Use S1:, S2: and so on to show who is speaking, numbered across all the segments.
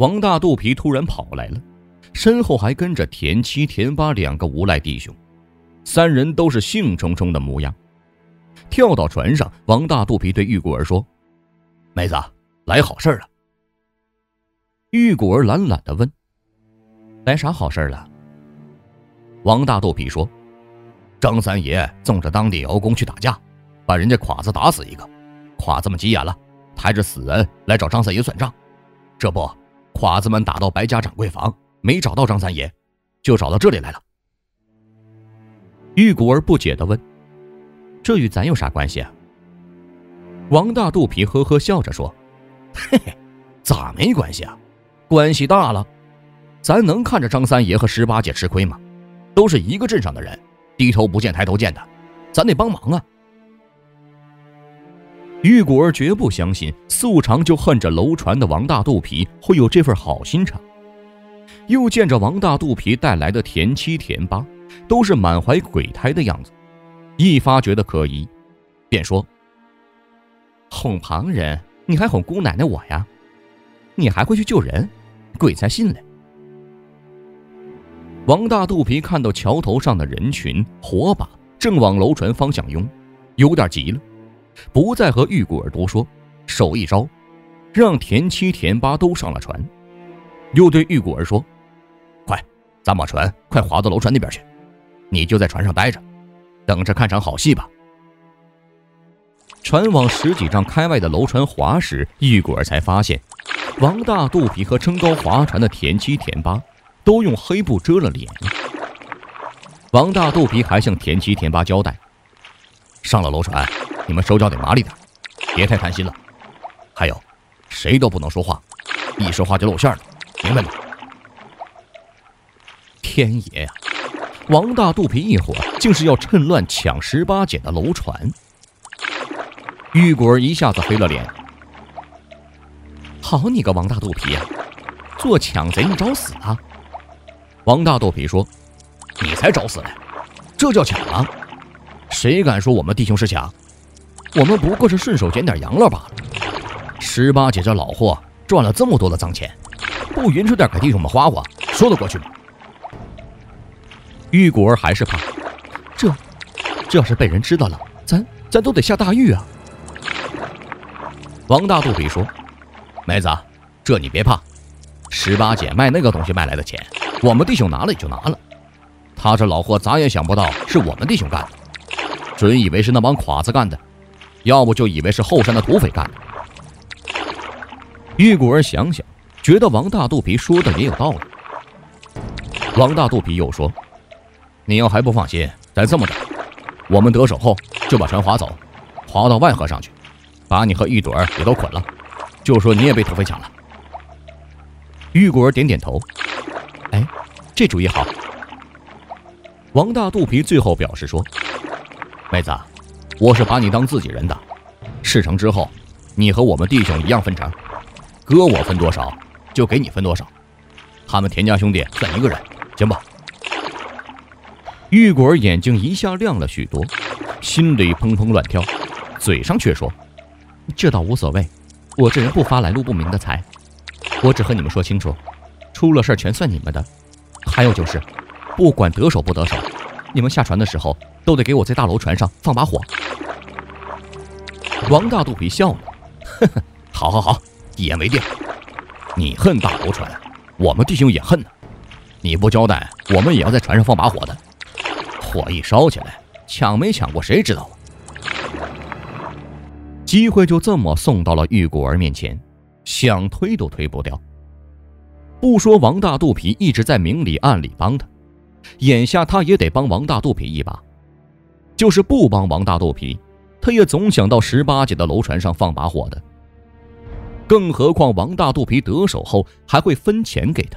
S1: 王大肚皮突然跑来了，身后还跟着田七、田八2个无赖弟兄，3人都是兴冲冲的模样。跳到船上，王大肚皮对玉果儿说：“妹子，来好事了。”玉果儿懒懒地问：“来啥好事了？”王大肚皮说：“张三爷纵着当地窑工去打架，把人家侉子打死一个，侉子们急眼了，抬着死人来找张三爷算账。这不，侉子们打到白家掌柜房，没找到张三爷，就找到这里来了。”玉果儿不解地问：“这与咱有啥关系啊？”王大肚皮呵呵笑着说：“嘿嘿，咋没关系啊？关系大了。咱能看着张三爷和18姐吃亏吗？都是一个镇上的人，低头不见抬头见的，咱得帮忙啊。”玉果儿绝不相信素常就恨着楼船的王大肚皮会有这份好心肠，又见着王大肚皮带来的田七、田八都是满怀鬼胎的样子，一发觉得可疑，便说：“哄旁人，你还哄姑奶奶我呀？你还会去救人？鬼才信嘞！”王大肚皮看到桥头上的人群火把正往楼船方向拥，有点急了，不再和玉果儿多说，手一招，让田七、田八都上了船，又对玉果儿说：“快，咱把船快划到楼船那边去，你就在船上待着，等着看场好戏吧。”船往10几丈开外的楼船划时，玉果儿才发现王大肚皮和撑高划船的田七、田八都用黑布遮了脸。王大肚皮还向田七、田八交代：“上了楼船，你们手脚得麻利点，别太贪心了。还有，谁都不能说话，一说话就露馅了，明白吗？”天爷呀！王大肚皮一伙竟是要趁乱抢18姐的楼船。玉果儿一下子黑了脸：“好你个王大肚皮呀，做抢贼你找死啊！”王大肚皮说：“你才找死嘞，这叫抢啊！谁敢说我们弟兄是抢？我们不过是顺手捡点洋料罢了。18姐这老货赚了这么多的脏钱，不匀出点给弟兄们花花，说得过去吗？”玉果儿还是怕，这要是被人知道了，咱都得下大狱啊！王大肚皮说：“妹子，这你别怕，18姐卖那个东西卖来的钱，我们弟兄拿了也就拿了。他这老货咋也想不到是我们弟兄干的，准以为是那帮侉子干的，要不就以为是后山的土匪干的。”玉果儿想想，觉得王大肚皮说的也有道理。王大肚皮又说：“你要还不放心，咱这么着，我们得手后就把船划走，划到外河上去，把你和玉朵儿也都捆了，就说你也被土匪抢了。”玉果儿点点头：“哎，这主意好。”王大肚皮最后表示说：“妹子，我是把你当自己人的，事成之后，你和我们弟兄一样分成，哥我分多少，就给你分多少，他们田家兄弟算一个人，行吧？”玉果儿眼睛一下亮了许多，心里砰砰乱跳，嘴上却说：“这倒无所谓，我这人不发来路不明的财，我只和你们说清楚，出了事全算你们的。还有就是，不管得手不得手，你们下船的时候都得给我在大楼船上放把火。”王大肚皮笑了：“呵呵，好，一言为定。你恨大楼船，我们弟兄也恨呢。你不交代，我们也要在船上放把火的。火一烧起来，抢没抢过谁知道啊？”机会就这么送到了玉果儿面前，想推都推不掉。不说王大肚皮一直在明里暗里帮他，眼下他也得帮王大肚皮一把。就是不帮王大肚皮，他也总想到18姐的楼船上放把火的。更何况王大肚皮得手后还会分钱给他。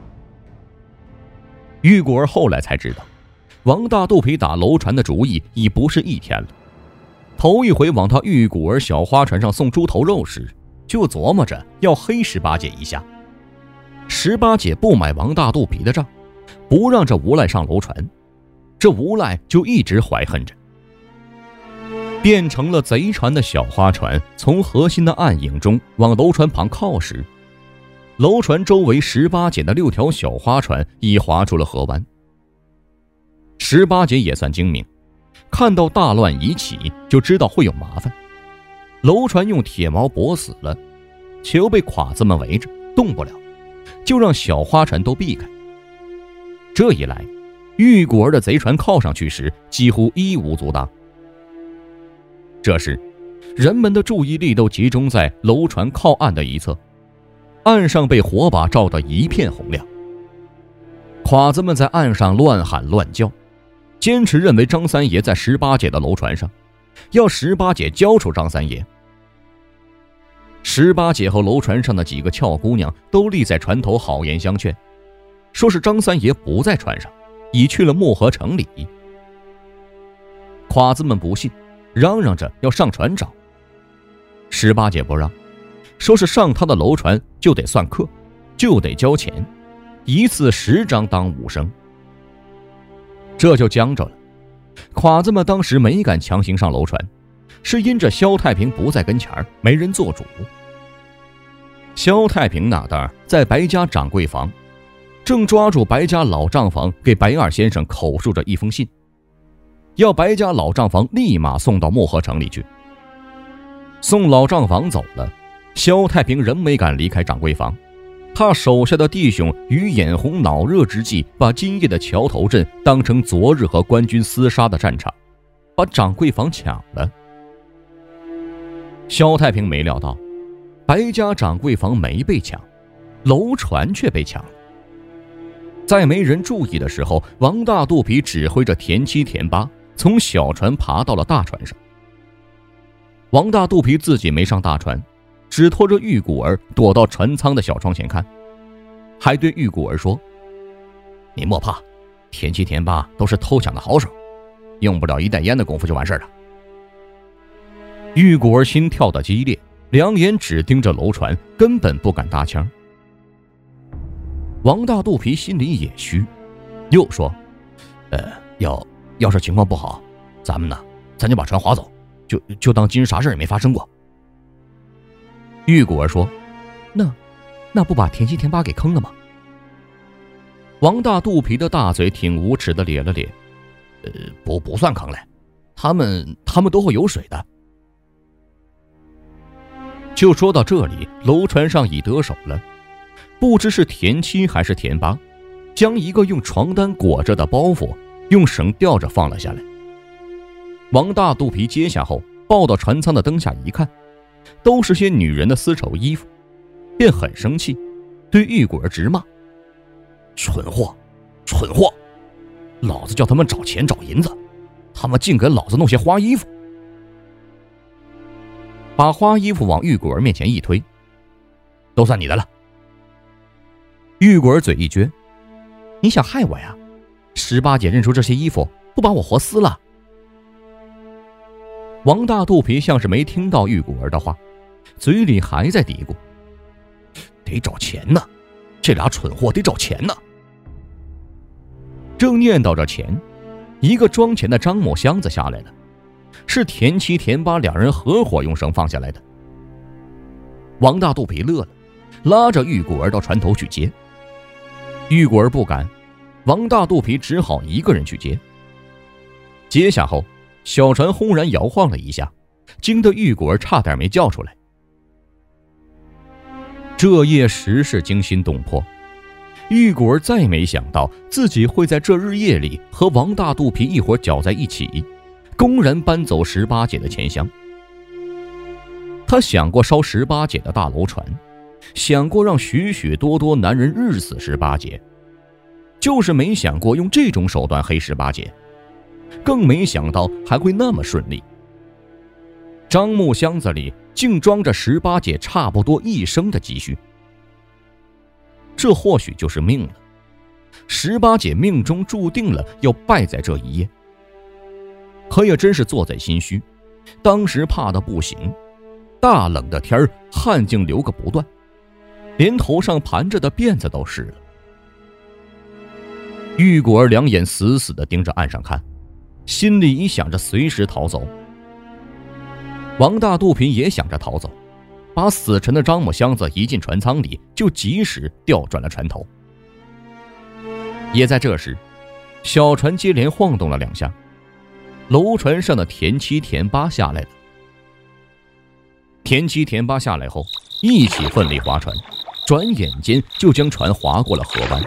S1: 玉果儿后来才知道，王大肚皮打楼船的主意已不是一天了。头一回往他玉果儿小花船上送猪头肉时，就琢磨着要黑18姐一下。18姐不买王大肚皮的账，不让这无赖上楼船，这无赖就一直怀恨着。变成了贼船的小花船从河心的暗影中往楼船旁靠时， 楼船周围18姐的6条小花船已划出了河湾。18姐也算精明，看到大乱已起，就知道会有麻烦。楼船用铁锚驳死了，且又被侉子们围着，动不了，就让小花船都避开。这一来，玉果儿的贼船靠上去时，几乎一无阻挡。这时，人们的注意力都集中在楼船靠岸的一侧，岸上被火把照得一片红亮。侉子们在岸上乱喊乱叫，坚持认为张三爷在18姐的楼船上，要18姐交出张三爷。18姐和楼船上的几个俏姑娘都立在船头好言相劝，说是张三爷不在船上，已去了漠河城里。侉子们不信，嚷嚷着要上船找。18姐不让，说是上他的楼船就得算客，就得交钱，一次10张当5升。这就僵着了。侉子们当时没敢强行上楼船，是因着萧太平不在跟前儿，没人做主。萧太平那当儿在白家掌柜房，正抓住白家老账房给白二先生口述着一封信，要白家老账房立马送到漠河城里去。送老账房走了，萧太平仍没敢离开掌柜房，他手下的弟兄于眼红脑热之际，把今夜的桥头镇当成昨日和官军厮杀的战场，把掌柜房抢了。萧太平没料到，白家掌柜房没被抢，楼船却被抢了。在没人注意的时候，王大肚皮指挥着田七田八从小船爬到了大船上。王大肚皮自己没上大船，只拖着玉谷儿躲到船舱的小窗前看，还对玉谷儿说：“你莫怕，田七田八都是偷抢的好手，用不了一袋烟的功夫就完事了。”玉谷儿心跳得激烈，两眼只盯着楼船，根本不敢搭腔。王大肚皮心里也虚，又说：“要是情况不好，咱就把船划走，就当今日啥事也没发生过。”玉谷儿说：“那不把田七田八给坑了吗？”王大肚皮的大嘴挺无耻的咧了咧：“不算坑嘞，他们都会有水的。”就说到这里，楼船上已得手了，不知是田七还是田八，将一个用床单裹着的包袱用绳吊着放了下来。王大肚皮接下后，抱到船舱的灯下一看，都是些女人的丝绸衣服，便很生气，对玉果儿直骂：“蠢货，蠢货！老子叫他们找钱找银子，他们竟给老子弄些花衣服！”把花衣服往玉果儿面前一推：“都算你的了。”玉果儿嘴一撅：“你想害我呀？18姐认出这些衣服，不把我活撕了？”王大肚皮像是没听到玉果儿的话，嘴里还在嘀咕：“得找钱呢，这俩蠢货得找钱呢。”正念叨着钱，一个装钱的樟木箱子下来了，是田七田八两人合伙用绳放下来的。王大肚皮乐了，拉着玉果儿到船头去接。玉果儿不敢，王大肚皮只好一个人去接。接下后，小船轰然摇晃了一下，惊得玉果儿差点没叫出来。这夜实是惊心动魄，玉果儿再没想到自己会在这日夜里和王大肚皮一伙搅在一起，公然搬走18姐的钱箱。他想过烧18姐的大楼船，想过让许许多多男人日死18姐，就是没想过用这种手段黑18姐，更没想到还会那么顺利。樟木箱子里竟装着18姐差不多一生的积蓄，这或许就是命了。18姐命中注定了要败在这一夜。可也真是做贼心虚，当时怕得不行，大冷的天儿，汗竟流个不断，连头上盘着的辫子都湿了。玉果儿两眼死死地盯着岸上看，心里已想着随时逃走。王大肚皮也想着逃走， 把死沉的樟木箱子移进船舱里，就及时调转了船头。也在这时，小船接连晃动了2下，楼船上的田七田八下来了。田七田八下来后，一起奋力划船，转眼间就将船划过了河湾。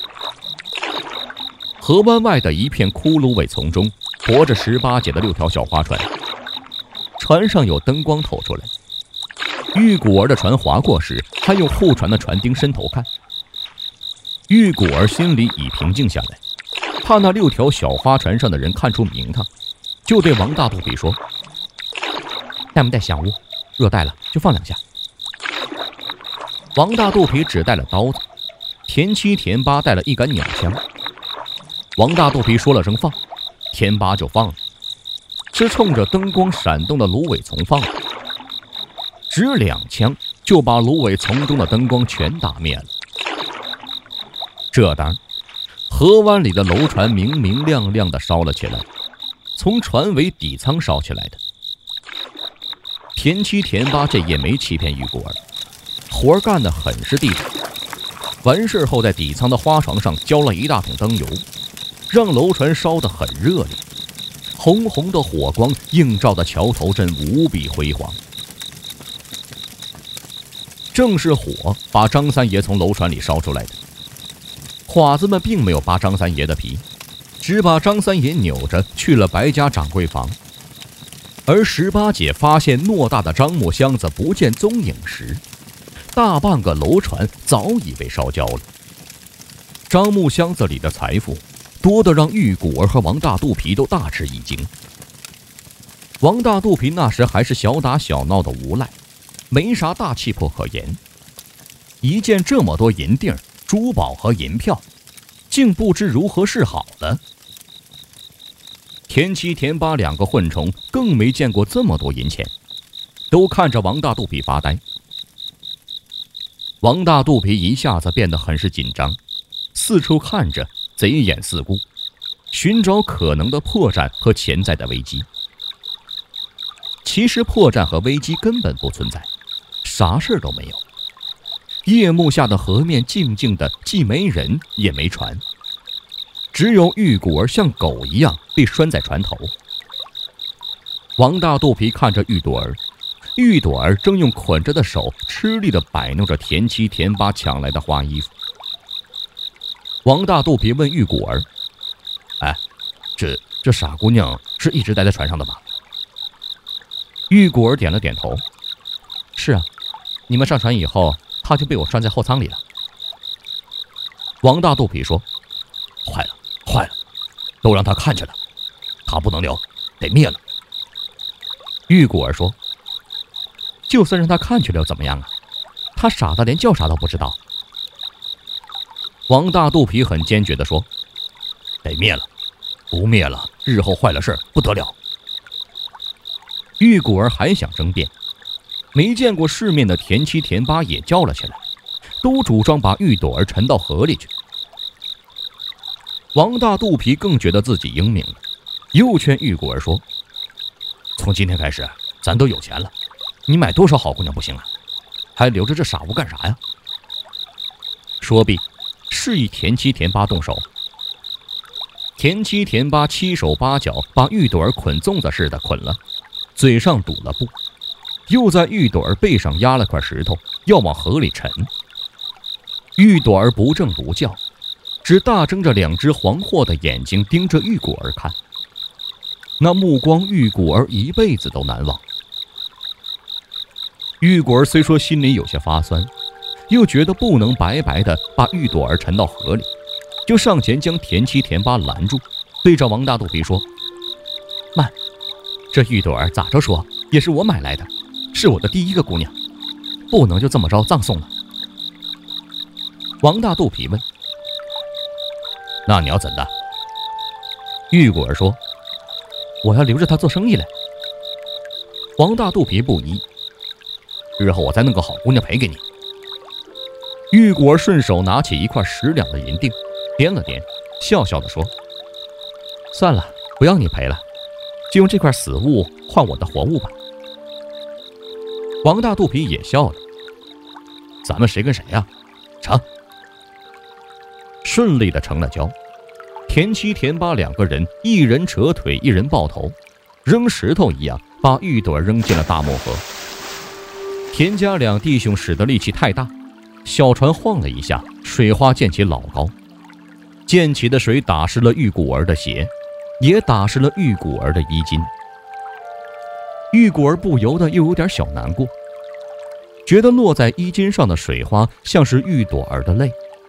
S1: 河湾外的一片枯芦苇丛中，泊着18节的6条小花船，船上有灯光透出来。玉谷儿的船划过时，还有护船的船丁伸头看。玉谷儿心里已平静下来，怕那6条小花船上的人看出名堂，就对王大肚皮说：“带没带香雾？若带了就放2下。”王大肚皮只带了刀子，田七田八带了一杆鸟枪。王大肚皮说了声放，田八就放了，是冲着灯光闪动的芦苇丛放的，只2枪就把芦苇丛中的灯光全打灭了。这当河湾里的楼船明明亮亮的烧了起来，从船尾底舱烧起来的。田七田八这也没欺骗玉谷儿，活干得很是地道。完事后在底舱的花床上浇了一大桶灯油，让楼船烧得很热烈，红红的火光映照的桥头镇无比辉煌。正是火把张三爷从楼船里烧出来的。侉子们并没有扒张三爷的皮，只把张三爷扭着去了白家掌柜房。而18姐发现偌大的樟木箱子不见踪影时，大半个楼船早已被烧焦了。樟木箱子里的财富多得让玉谷儿和王大肚皮都大吃一惊。王大肚皮那时还是小打小闹的无赖，没啥大气魄可言，一见这么多银锭、珠宝和银票，竟不知如何是好了。田七田八2个混虫更没见过这么多银钱，都看着王大肚皮发呆。王大肚皮一下子变得很是紧张，四处看着，贼眼四顾，寻找可能的破绽和潜在的危机。其实破绽和危机根本不存在，啥事都没有。夜幕下的河面静静的，既没人也没船，只有玉谷儿像狗一样被拴在船头。王大肚皮看着玉朵儿，玉朵儿正用捆着的手吃力地摆弄着田七田八抢来的花衣服。王大肚皮问玉谷儿：“哎，这傻姑娘是一直待在船上的吧？”玉谷儿点了点头：“是啊，你们上船以后，她就被我拴在后舱里了。”王大肚皮说：“坏了，坏了，都让她看见了，她不能留，得灭了。”玉谷儿说：“就算让她看去了又怎么样啊？她傻的连叫啥都不知道。”王大肚皮很坚决地说：“得灭了，不灭了，日后坏了事不得了。”玉谷儿还想争辩，没见过世面的田七田八也叫了起来，都主张把玉朵儿沉到河里去。王大肚皮更觉得自己英明了，又劝玉谷儿说：“从今天开始，咱都有钱了，你买多少好姑娘不行啊？还留着这傻物干啥呀？”说毕，示意田七田八动手。田七田八7手8脚把玉朵儿捆粽子似的捆了，嘴上堵了布，又在玉朵儿背上压了块石头，要往河里沉。玉朵儿不正不叫，只大睁着2只黄褐的眼睛盯着玉果儿看，那目光玉果儿一辈子都难忘。玉果儿虽说心里有些发酸，又觉得不能白白的把玉朵儿沉到河里，就上前将田七田八拦住，对着王大肚皮说：“慢，这玉朵儿咋着说也是我买来的，是我的第一个姑娘，不能就这么着葬送了。”王大肚皮问：“那你要怎的？”玉果儿说：“我要留着她做生意来。”王大肚皮不依：“日后我再弄个好姑娘赔给你。”玉果儿顺手拿起一块10两的银锭，掂了掂，笑笑地说：“算了，不要你赔了，就用这块死物换我的活物吧。” 王大肚皮也笑了，咱们谁跟谁呀？成。顺利的成了交。田七田八两个人，一人扯腿，一人抱头，扔石头一样把玉朵扔进了大漠河。田家两弟兄使的力气太大，小船晃了一下，水花溅起老高，溅起的水打湿了玉谷儿的鞋，也打湿了玉谷儿的衣襟。玉谷儿不由得又有点小难过，觉得落在衣襟上的水花像是玉朵儿的泪。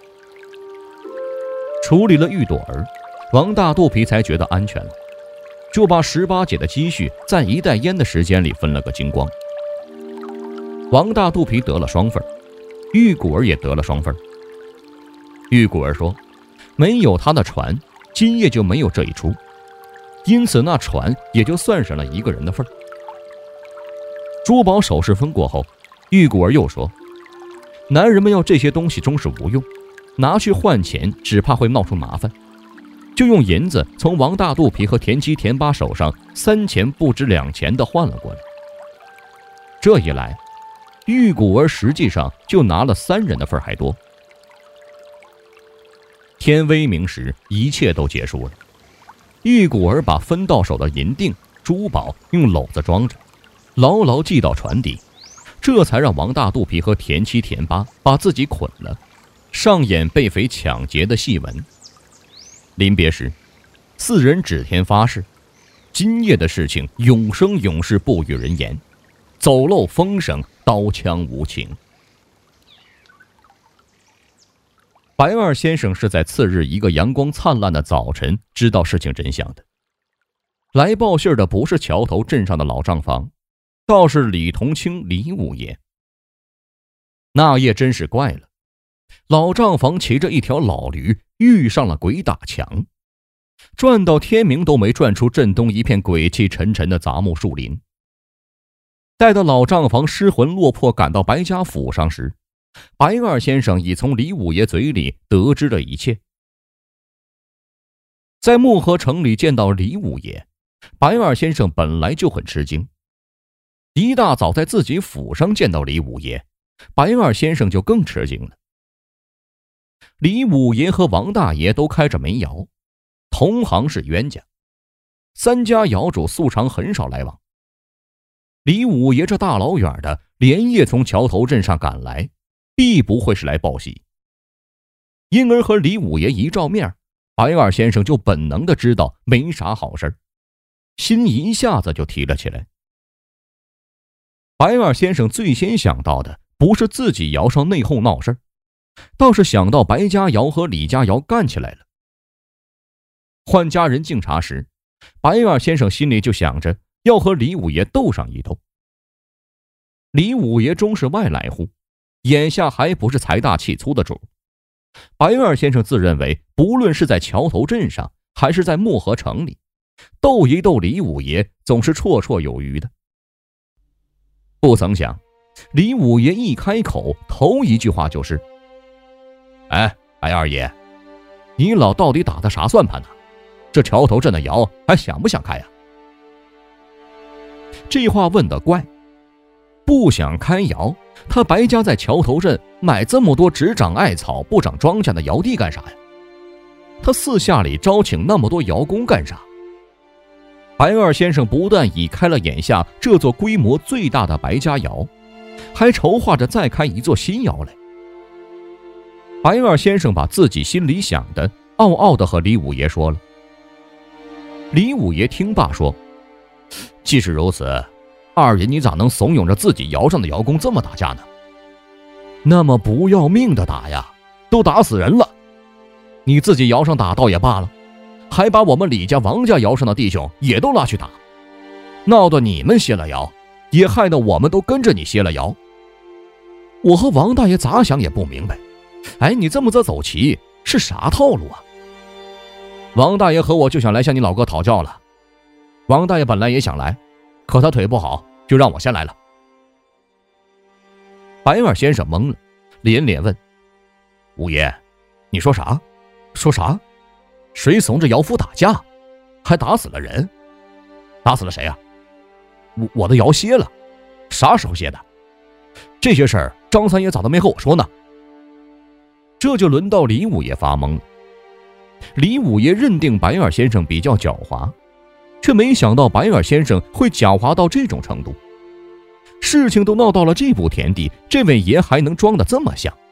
S1: 处理了玉朵儿，王大肚皮才觉得安全了，就把18姐的积蓄在一袋烟的时间里分了个精光。王大肚皮得了双份，玉谷儿也得了双份。玉谷儿说，没有他的船，今夜就没有这一出，因此那船也就算上了一个人的份。珠宝首饰分过后，玉谷儿又说，男人们要这些东西终是无用，拿去换钱只怕会闹出麻烦，就用银子从王大肚皮和田七田八手上3钱不值2钱的换了过来。这一来，玉谷儿实际上就拿了3人的份还多。天微明时，一切都结束了。玉谷儿把分到手的银锭、珠宝用篓子装着，牢牢系到船底，这才让王大肚皮和田七田八把自己捆了，上演被匪抢劫的戏文。临别时，4人指天发誓，今夜的事情永生永世不与人言，走漏风声，刀枪无情。白二先生是在次日一个阳光灿烂的早晨知道事情真相的。来报信的不是桥头镇上的老账房，倒是李同清李五爷。那夜真是怪了，老账房骑着一条老驴遇上了鬼打墙，转到天明都没转出镇东一片鬼气沉沉的杂木树林。待到老账房失魂落魄赶到白家府上时，白二先生已从李五爷嘴里得知了一切。在漠河城里见到李五爷，白二先生本来就很吃惊，一大早在自己府上见到李五爷，白二先生就更吃惊了。李五爷和王大爷都开着煤窑，同行是冤家，3家窑主素常很少来往。李五爷这大老远的连夜从桥头镇上赶来，必不会是来报喜。因而和李五爷一照面，白二先生就本能的知道没啥好事，心一下子就提了起来。白二先生最先想到的不是自己窑上内讧闹事，倒是想到白家窑和李家窑干起来了。换家人敬茶时，白二先生心里就想着要和李五爷斗上一斗。李五爷终是外来户，眼下还不是财大气粗的主。白二先生自认为不论是在桥头镇上还是在漠河城里，斗一斗李五爷总是绰绰有余的。不曾想李五爷一开口，头一句话就是：哎，白二爷，你老到底打的啥算盘呢？这桥头镇的窑还想不想开呀？这话问得怪，不想开窑，他白家在桥头镇买这么多只长艾草不长庄稼的窑地干啥呀？他四下里招请那么多窑工干啥？白二先生不但已开了眼下这座规模最大的白家窑，还筹划着再开一座新窑来。白二先生把自己心里想的傲傲地和李五爷说了。李五爷听罢说：既是如此，二爷你咋能怂恿着自己窑上的窑工这么打架呢？那么不要命的打呀，都打死人了。你自己窑上打倒也罢了，还把我们李家王家窑上的弟兄也都拉去打，闹得你们歇了窑，也害得我们都跟着你歇了窑。我和王大爷咋想也不明白，哎，你这么走棋是啥套路啊？王大爷和我就想来向你老哥讨教了。王大爷本来也想来，可他腿不好，就让我先来了。白二先生懵了，连连问：五爷，你说啥？说啥？谁怂着窑夫打架，还打死了人？打死了谁啊？我的窑歇了。啥时候歇的？ 这些事儿张三爷咋都没和我说呢？这就轮到李五爷发懵了。李五爷认定白眼先生比较狡猾，却没想到白眼先生会狡猾到这种程度。事情都闹到了这步田地，这位爷还能装得这么像。